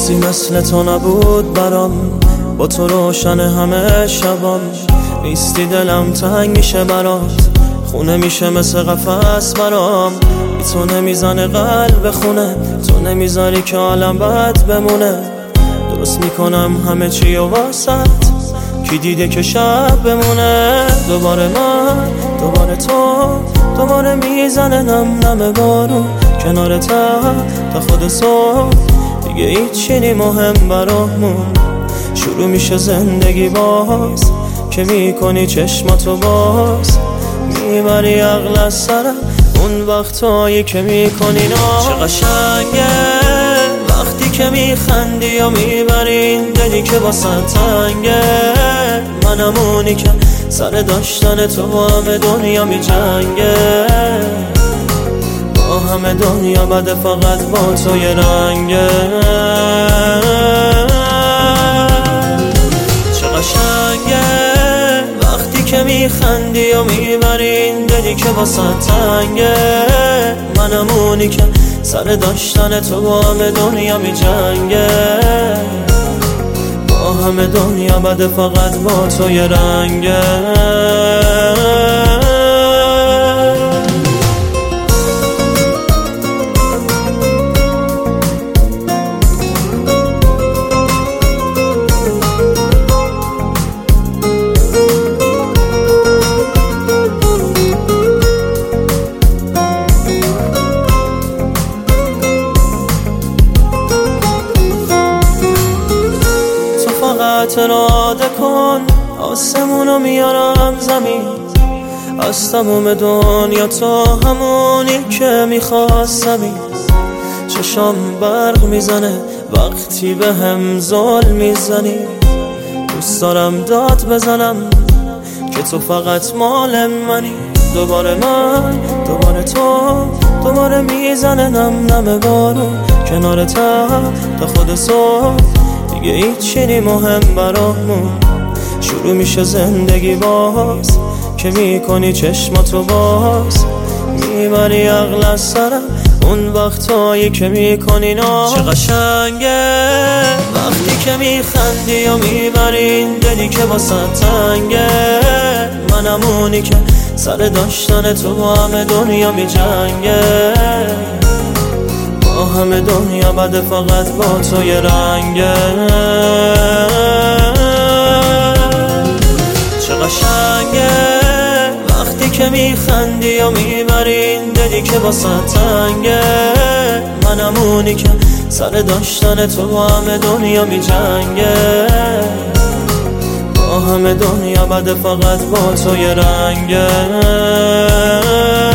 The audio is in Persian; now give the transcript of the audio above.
روزی مثل تو نبود برام، با تو روشن همه شبام. نیستی دلم تنگ میشه برات، خونه میشه مثل قفس برام. بی تو نمیزنه قلب خونه، تو نمیذاری که عالم بد بمونه. درست میکنم همه چی و واسط، کی دیده که شب بمونه. دوباره من، دوباره تو، دوباره میزنه نم نم بارون کنار تا خود صبح. دیگه هیچی نی مهم برامون، شروع میشه زندگی باز که میکنی چشماتو باز. میبری عقل از سرم اون وقتایی که میکنی ناز. چه قشنگه وقتی که میخندی و میبری دلی که واسه تنگه. منم اونی که سر داشتن تو با همه دنیا میجنگه. با همه دنیا بده فقط با تو یه رنگه. چه قشنگه وقتی که میخندی و میبری دلی که واسه تنگه. منم اونی که سر داشتن تو با همه دنیا میجنگه. با همه دنیا بده فقط با تو یه رنگه. فقط اراده کن آسمونو میارم زمین. از تموم دنیا تو همونی که میخواستمی. چشام برق میزنه وقتی به هم ظلم میزنی. دوست دارم داد بزنم که تو فقط مال منی. دوباره من، دوباره تو، دوباره میزنه نم نم بارون کنار تا خود صبح. دیگه هیچی نی مهم برامون، شروع میشه زندگی باز که میکنی چشماتو باز. میبری عقل از سرم اون وقتایی که میکنی ناز. چه قشنگه وقتی که میخندی و میبری دلی که واسه تنگه. منم اونی که سر داشتن تو با همه دنیا میجنگه. با همه دنیا بده فقط با تو یه رنگه. چه قشنگه وقتی که میخندی و میبری دلی که واسه تنگه. منم اونی که سر داشتن تو با همه دنیا میجنگه. با همه دنیا بده فقط با تو یه رنگه.